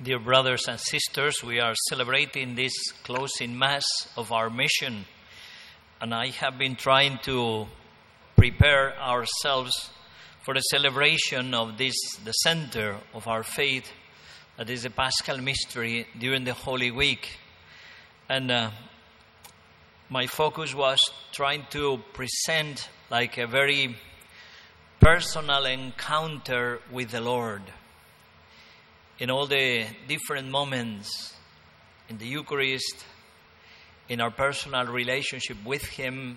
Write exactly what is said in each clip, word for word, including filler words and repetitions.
Dear brothers and sisters, we are celebrating this closing Mass of our mission. And I have been trying to prepare ourselves for the celebration of this, the center of our faith, that is the Paschal Mystery during the Holy Week. And uh, my focus was trying to present like a very personal encounter with the Lord. In all the different moments in the Eucharist, in our personal relationship with Him,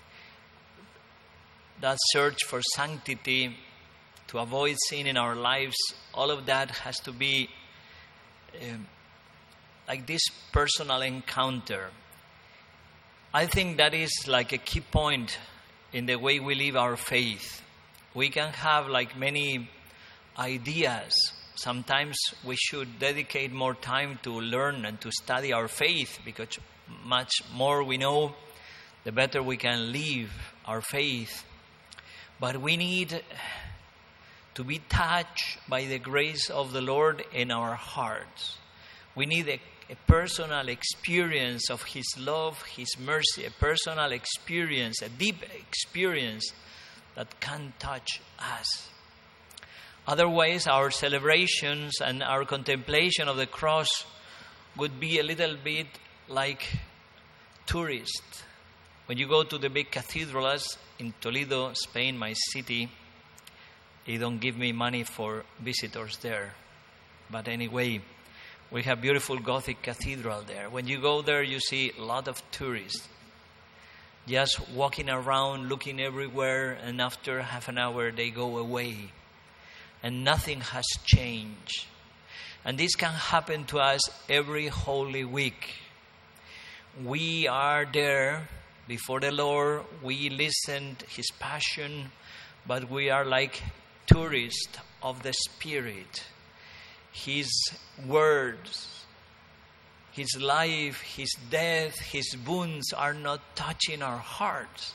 that search for sanctity, to avoid sin in our lives, all of that has to be uh, like this personal encounter. I think that is like a key point in the way we live our faith. We can have like many ideas. Sometimes we should dedicate more time to learn and to study our faith, because much more we know, the better we can live our faith. But we need to be touched by the grace of the Lord in our hearts. We need a, a personal experience of His love, His mercy, a personal experience, a deep experience that can touch us. Otherwise, our celebrations and our contemplation of the cross would be a little bit like tourists. When you go to the big cathedrals in Toledo, Spain, my city, they don't give me money for visitors there. But anyway, we have beautiful Gothic cathedral there. When you go there, you see a lot of tourists just walking around, looking everywhere, and after half an hour they go away. And nothing has changed. And this can happen to us every Holy Week. We are there before the Lord. We listen to His passion, but we are like tourists of the Spirit. His words, His life, His death, His wounds are not touching our hearts.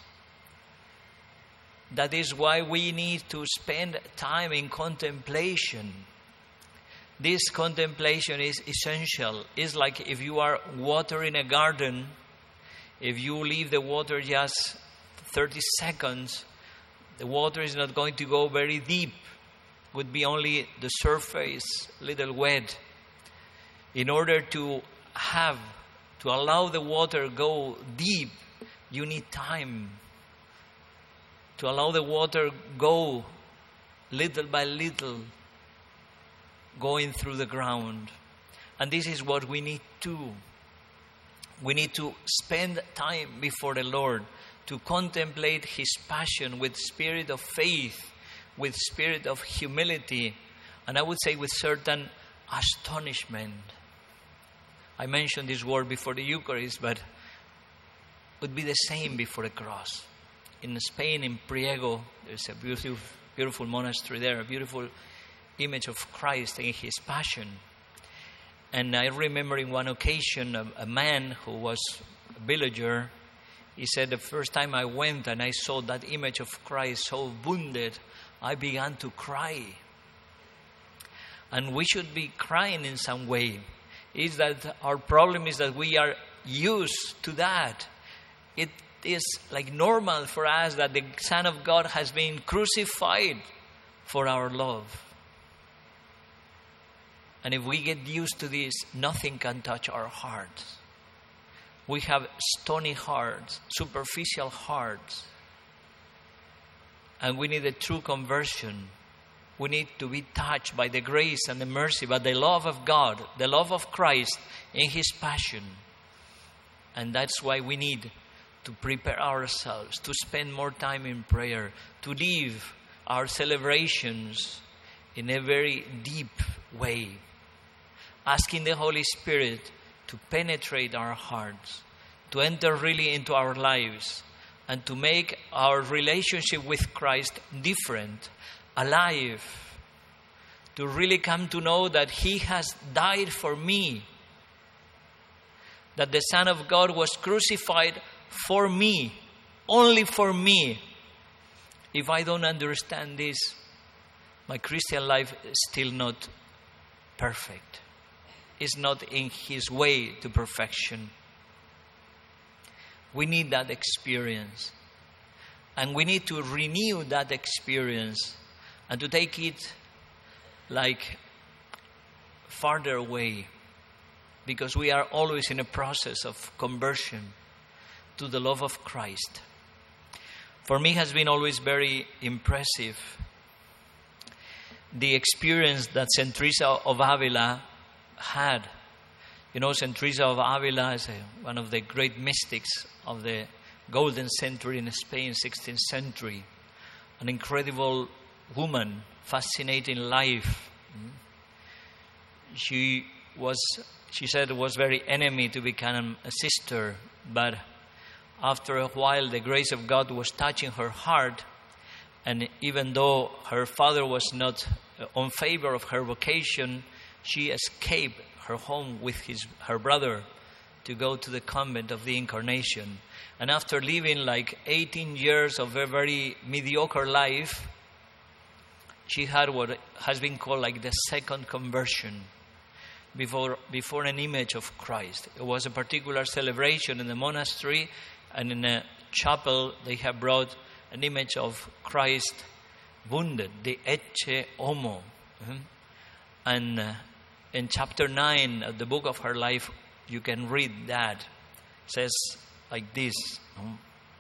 That is why we need to spend time in contemplation. This contemplation is essential. It's like if you are watering a garden, if you leave the water just thirty seconds, the water is not going to go very deep. It would be only the surface, little wet. In order to have, to allow the water go deep, you need time. To allow the water go little by little, going through the ground. And this is what we need to do. We need to spend time before the Lord to contemplate His passion with spirit of faith, with spirit of humility, and I would say with certain astonishment. I mentioned this word before the Eucharist, but it would be the same before the cross. In Spain, in Priego, there's a beautiful, beautiful monastery there, a beautiful image of Christ in His passion. And I remember in one occasion, a, a man who was a villager, he said, the first time I went and I saw that image of Christ so wounded, I began to cry. And we should be crying in some way. Is that our problem is that we are used to that. It is like normal for us that the Son of God has been crucified for our love. And if we get used to this, nothing can touch our hearts. We have stony hearts, superficial hearts. And we need a true conversion. We need to be touched by the grace and the mercy, by the love of God, the love of Christ in His passion. And that's why we need to prepare ourselves, to spend more time in prayer, to live our celebrations in a very deep way, asking the Holy Spirit to penetrate our hearts, to enter really into our lives, and to make our relationship with Christ different, alive, to really come to know that He has died for me, that the Son of God was crucified for me, only for me. If I don't understand this, my Christian life is still not perfect. is not in his way to perfection. We need that experience. And we need to renew that experience and to take it like farther away, because we are always in a process of conversion to the love of Christ. For me, it has been always very impressive the experience that Saint Teresa of Avila had. You know, Saint Teresa of Avila is a, one of the great mystics of the golden century in Spain, sixteenth century. An incredible woman, fascinating life. She was, she said, was very enemy to become a sister, but after a while the grace of God was touching her heart, and even though her father was not on favor of her vocation, she escaped her home with his her brother to go to the convent of the Incarnation. And after living like eighteen years of a very mediocre life, she had what has been called like the second conversion before before an image of Christ. It was a particular celebration in the monastery, and in a chapel they have brought an image of Christ wounded, the Ecce Homo. Mm-hmm. And uh, in chapter nine of the book of her life, you can read that. It says like this. Mm-hmm.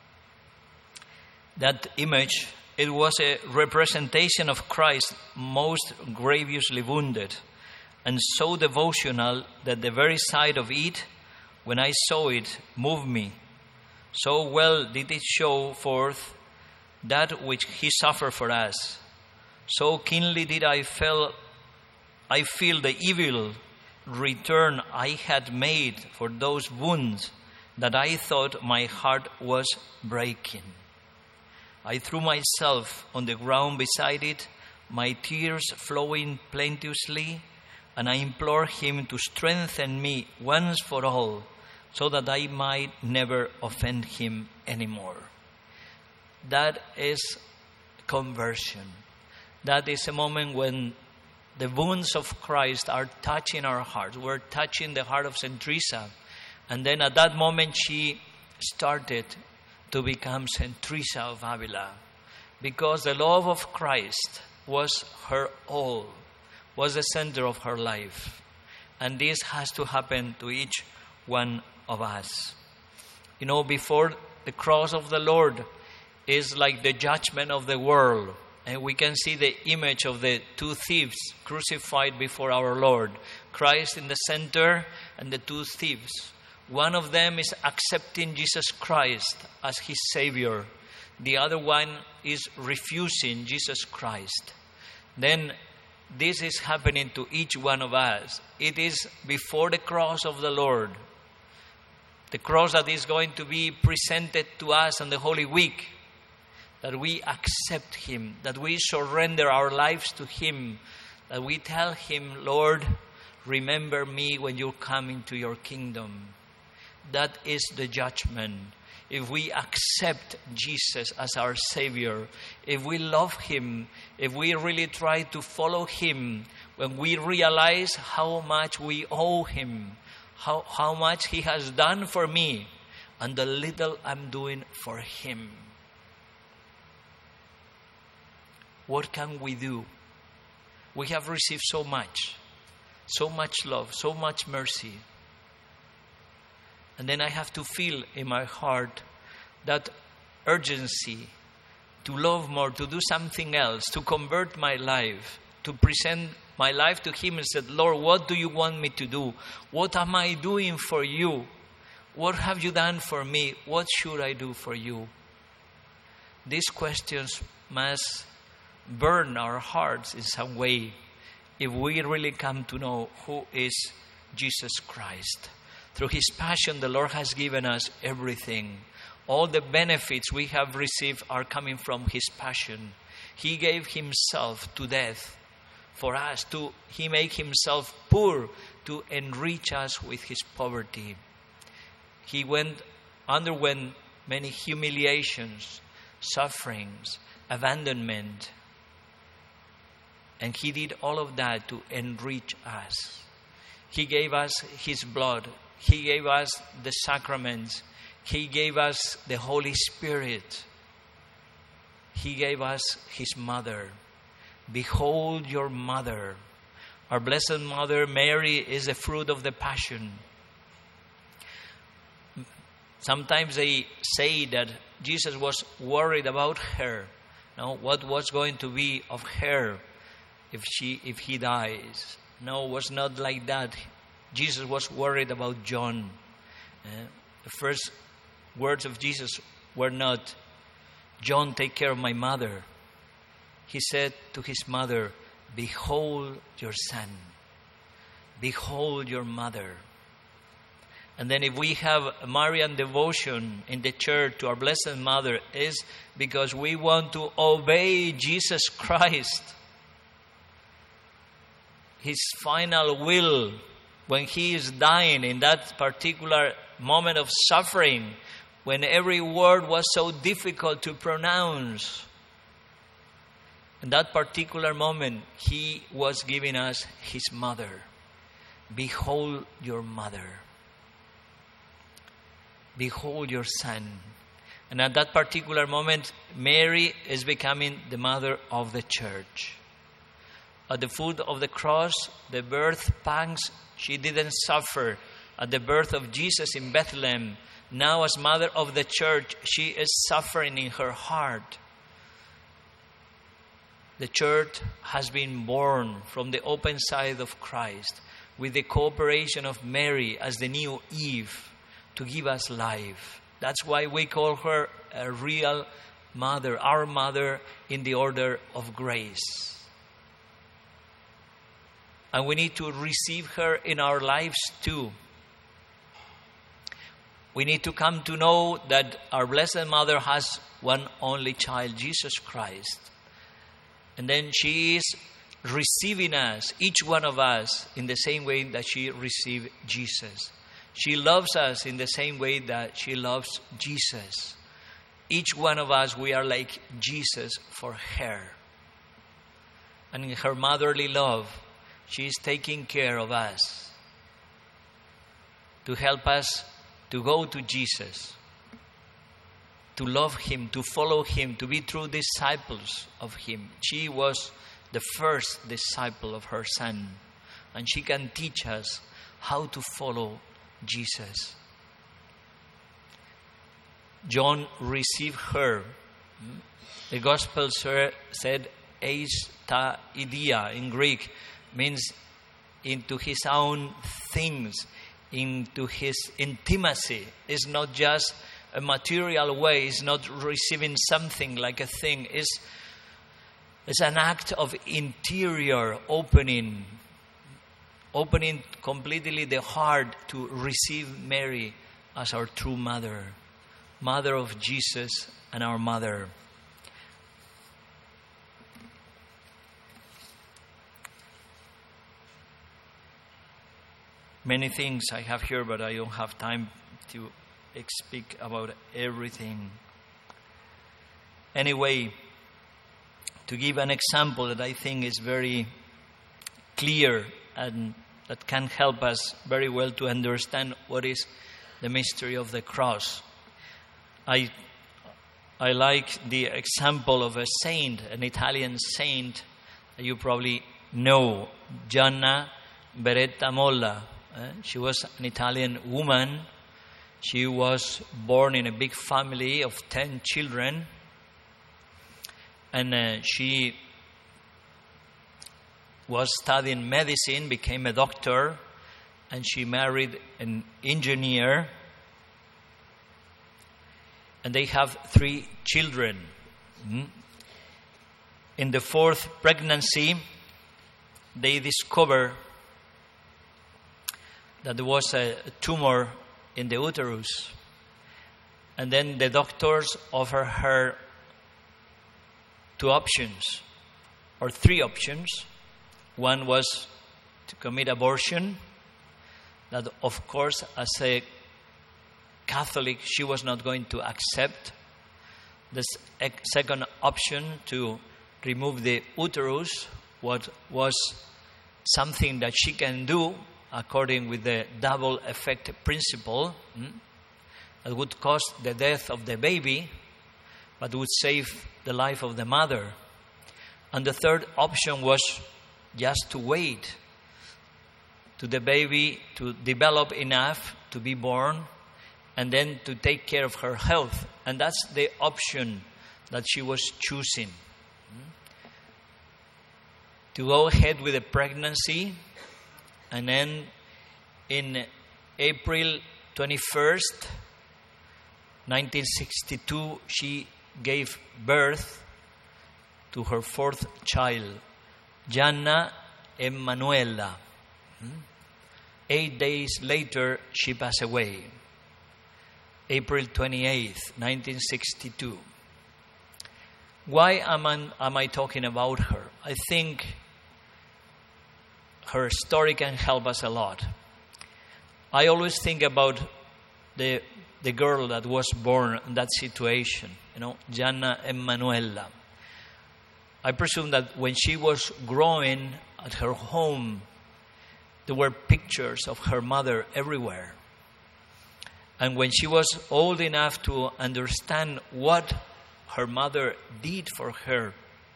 That image, it was a representation of Christ most grievously wounded, and so devotional that the very sight of it, when I saw it, moved me. So well did it show forth that which he suffered for us. So keenly did I feel, I feel the evil return I had made for those wounds, that I thought my heart was breaking. I threw myself on the ground beside it, my tears flowing plenteously, and I implored him to strengthen me once for all, so that I might never offend him anymore. That is conversion. That is a moment when the wounds of Christ are touching our hearts. We're touching the heart of Saint Teresa. And then at that moment she started to become Saint Teresa of Avila, because the love of Christ was her all, was the center of her life. And this has to happen to each one of us. You know, before the cross of the Lord is like the judgment of the world. And we can see the image of the two thieves crucified before our Lord. Christ in the center and the two thieves. One of them is accepting Jesus Christ as his Savior. The other one is refusing Jesus Christ. Then this is happening to each one of us. It is before the cross of the Lord. The cross that is going to be presented to us on the Holy Week. That we accept him, that we surrender our lives to him, that we tell him, Lord, remember me when you come into your kingdom. That is the judgment. If we accept Jesus as our Savior, if we love him, if we really try to follow him, when we realize how much we owe him, how, how much he has done for me, and the little I'm doing for him. What can we do? We have received so much, so much love, so much mercy. And then I have to feel in my heart that urgency to love more, to do something else, to convert my life, to present my life to him and said, Lord, what do you want me to do? What am I doing for you? What have you done for me? What should I do for you? These questions must burn our hearts in some way if we really come to know who is Jesus Christ. Through his passion, the Lord has given us everything. All the benefits we have received are coming from his passion. He gave himself to death for us. To, he made himself poor to enrich us with his poverty. He went, underwent many humiliations, sufferings, abandonment. And he did all of that to enrich us. He gave us His blood. He gave us the sacraments. He gave us the Holy Spirit. He gave us His mother. Behold your mother. Our Blessed Mother Mary is the fruit of the Passion. Sometimes they say that Jesus was worried about her. No, what was going to be of her if she if he dies? No, it was not like that. Jesus was worried about John. Uh, the first words of Jesus were not, "John, take care of my mother." He said to his mother, "Behold your son. Behold your mother." And then if we have a Marian devotion in the church to our Blessed Mother, is because we want to obey Jesus Christ. His final will, when He is dying in that particular moment of suffering, when every word was so difficult to pronounce. In that particular moment, He was giving us His mother. Behold your mother. Behold your son. And at that particular moment, Mary is becoming the mother of the church. At the foot of the cross, the birth pangs, she didn't suffer. At the birth of Jesus in Bethlehem, now as mother of the church, she is suffering in her heart. The church has been born from the open side of Christ with the cooperation of Mary as the new Eve to give us life. That's why we call her a real mother, our mother in the order of grace. And we need to receive her in our lives too. We need to come to know that our Blessed Mother has one only child, Jesus Christ. And then she is receiving us, each one of us, in the same way that she received Jesus. She loves us in the same way that she loves Jesus. Each one of us, we are like Jesus for her. And in her motherly love, she is taking care of us to help us to go to Jesus, to love Him, to follow Him, to be true disciples of Him. She was the first disciple of her Son, and she can teach us how to follow Jesus. John received her. The Gospel said, eis ta idia in Greek, means into his own things, into his intimacy. It's not just a material way. It's not receiving something like a thing. It's, it's an act of interior opening, opening completely the heart to receive Mary as our true mother, mother of Jesus and our mother. Many things I have here, but I don't have time to speak about everything. Anyway, to give an example that I think is very clear and that can help us very well to understand what is the mystery of the cross. I I like the example of a saint, an Italian saint that you probably know, Gianna Beretta Molla. Uh, she was an Italian woman. She was born in a big family of ten children. And uh, she was studying medicine, became a doctor, and she married an engineer. And they have three children. Mm-hmm. In the fourth pregnancy, they discover that there was a tumor in the uterus. And then the doctors offer her two options, or three options. One was to commit abortion. That, of course, as a Catholic, she was not going to accept. The second option, to remove the uterus, what was something that she can do according with the double effect principle, hmm, that would cause the death of the baby, but would save the life of the mother. And the third option was just to wait to the baby to develop enough to be born, and then to take care of her health. And that's the option that she was choosing. To go ahead with the pregnancy, and then in April twenty-first, nineteen sixty-two, she gave birth to her fourth child, Gianna Emanuela. Eight days later, she passed away. April twenty-eighth, nineteen sixty-two. Why am I, am I talking about her? I think her story can help us a lot. I always think about the the girl that was born in that situation, you know, Gianna Emanuela. I presume that when she was growing at her home, there were pictures of her mother everywhere. And when she was old enough to understand what her mother did for her,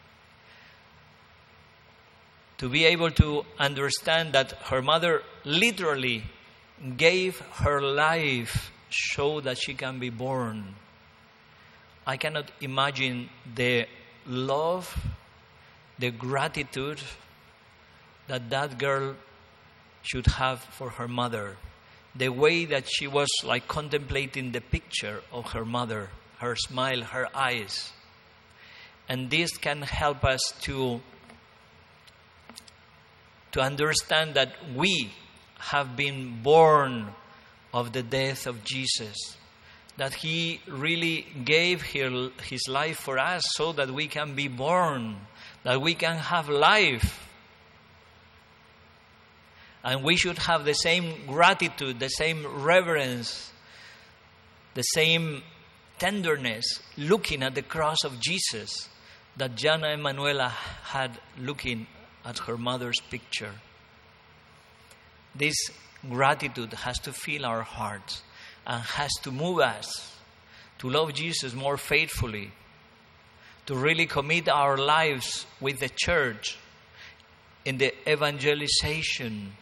to be able to understand that her mother literally gave her life so that she can be born, I cannot imagine the love, the gratitude that that girl should have for her mother. The way that she was like contemplating the picture of her mother, her smile, her eyes. And this can help us to, to understand that we have been born of the death of Jesus. That He really gave His life for us so that we can be born, that we can have life. And we should have the same gratitude, the same reverence, the same tenderness looking at the cross of Jesus that Gianna Emanuela had looking at her mother's picture. This gratitude has to fill our hearts and has to move us to love Jesus more faithfully, to really commit our lives with the church in the evangelization,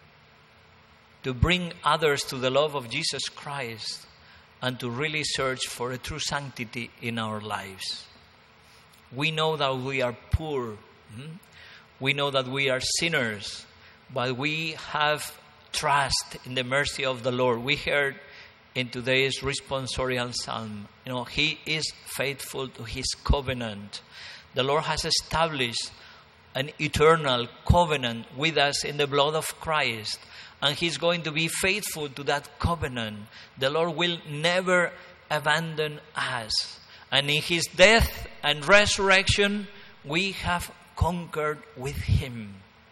to bring others to the love of Jesus Christ, and to really search for a true sanctity in our lives. We know that we are poor. Hmm? We know that we are sinners, but we have trust in the mercy of the Lord. We heard in today's responsorial psalm, you know, He is faithful to His covenant. The Lord has established an eternal covenant with us in the blood of Christ. And He's going to be faithful to that covenant. The Lord will never abandon us. And in His death and resurrection, we have conquered with Him.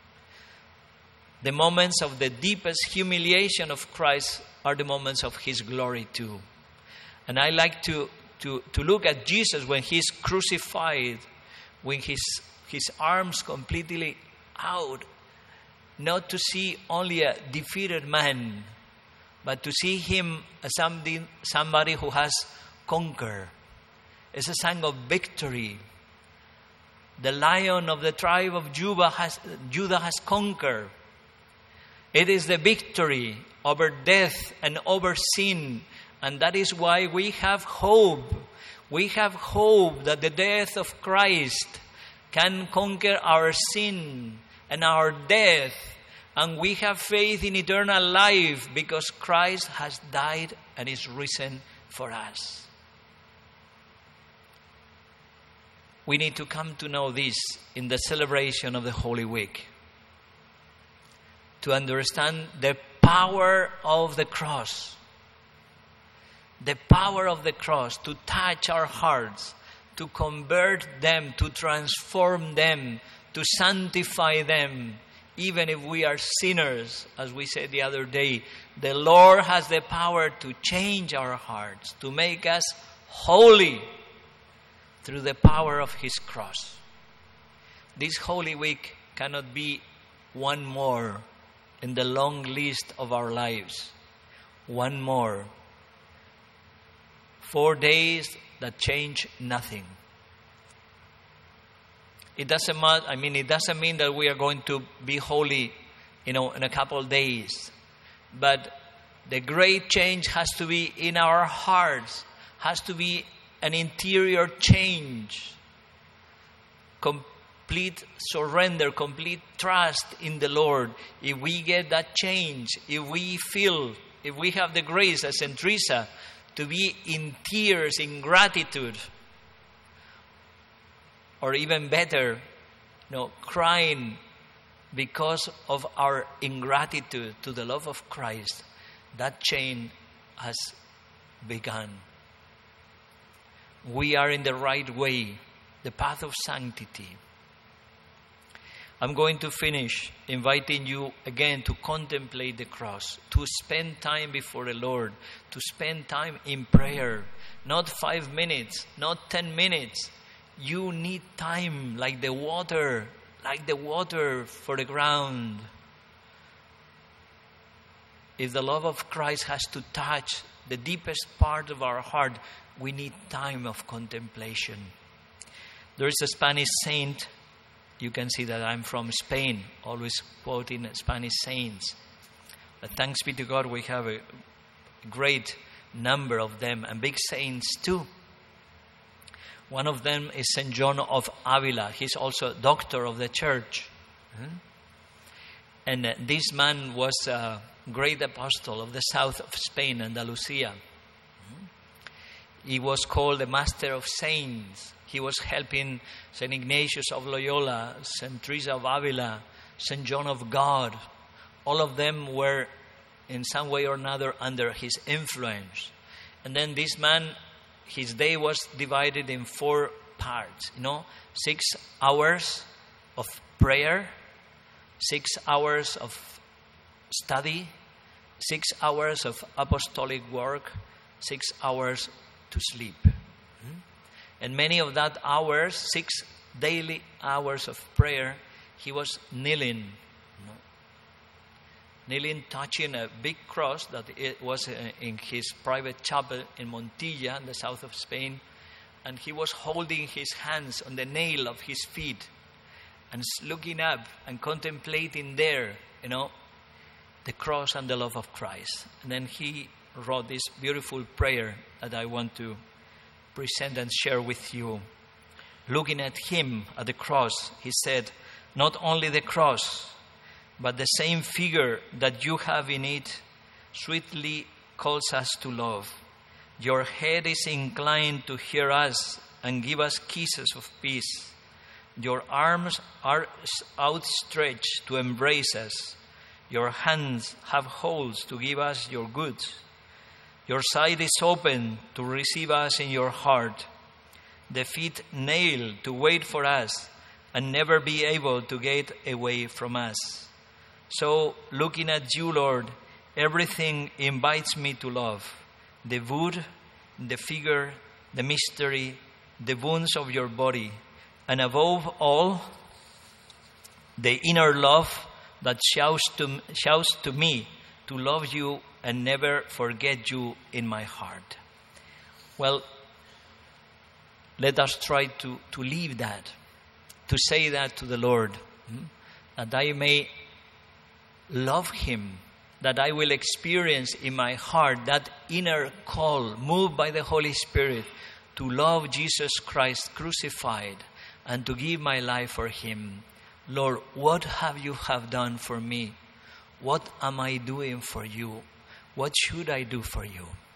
The moments of the deepest humiliation of Christ are the moments of His glory too. And I like to, to, to look at Jesus when He's crucified, when His, his arms completely out, not to see only a defeated man, but to see Him as somebody, somebody who has conquered. It's a sign of victory. The Lion of the tribe of Judah has, Judah has conquered. It is the victory over death and over sin. And that is why we have hope. We have hope that the death of Christ can conquer our sin and our death, and we have faith in eternal life because Christ has died and is risen for us. We need to come to know this in the celebration of the Holy Week, to understand the power of the cross, the power of the cross to touch our hearts, to convert them, to transform them, to sanctify them. Even if we are sinners, as we said the other day, the Lord has the power to change our hearts, to make us holy through the power of His cross. This Holy Week cannot be one more in the long list of our lives. One more. Four days that change nothing. It doesn't matter, I mean, it doesn't mean that we are going to be holy, you know, in a couple of days. But the great change has to be in our hearts, has to be an interior change. Complete surrender, complete trust in the Lord. If we get that change, if we feel, if we have the grace as Saint Teresa to be in tears, in gratitude, or even better, you know, crying because of our ingratitude to the love of Christ, that chain has begun. We are in the right way, the path of sanctity. I'm going to finish inviting you again to contemplate the cross, to spend time before the Lord, to spend time in prayer. Not five minutes, not ten minutes. You need time like the water, like the water for the ground. If the love of Christ has to touch the deepest part of our heart, we need time of contemplation. There is a Spanish saint. You can see that I'm from Spain, always quoting Spanish saints. But thanks be to God, we have a great number of them, and big saints too. One of them is Saint John of Avila. He's also a doctor of the church. And uh, this man was a great apostle of the south of Spain, Andalusia. He was called the Master of Saints. He was helping Saint Ignatius of Loyola, Saint Teresa of Avila, Saint John of God. All of them were in some way or another under his influence. And then this man, his day was divided in four parts. You know, six hours of prayer, six hours of study, six hours of apostolic work, six hours to sleep. And many of that hours, six daily hours of prayer, he was kneeling. You know, kneeling, touching a big cross that it was in his private chapel in Montilla, in the south of Spain. And he was holding his hands on the nail of his feet and looking up and contemplating there, you know, the cross and the love of Christ. And then he wrote this beautiful prayer that I want to present and share with you. Looking at him at the cross, he said, not only the cross, but the same figure that you have in it sweetly calls us to love. Your head is inclined to hear us and give us kisses of peace. Your arms are outstretched to embrace us. Your hands have holes to give us your goods. Your side is open to receive us in your heart. The feet nailed to wait for us and never be able to get away from us. So, looking at you, Lord, everything invites me to love. The wood, the figure, the mystery, the wounds of your body, and above all, the inner love that shouts to, shouts to me to love you and never forget you in my heart. Well, let us try to, to live that, to say that to the Lord, that I may love Him, that I will experience in my heart that inner call, moved by the Holy Spirit, to love Jesus Christ crucified and to give my life for Him. Lord, what have you have done for me? What am I doing for you? What should I do for you?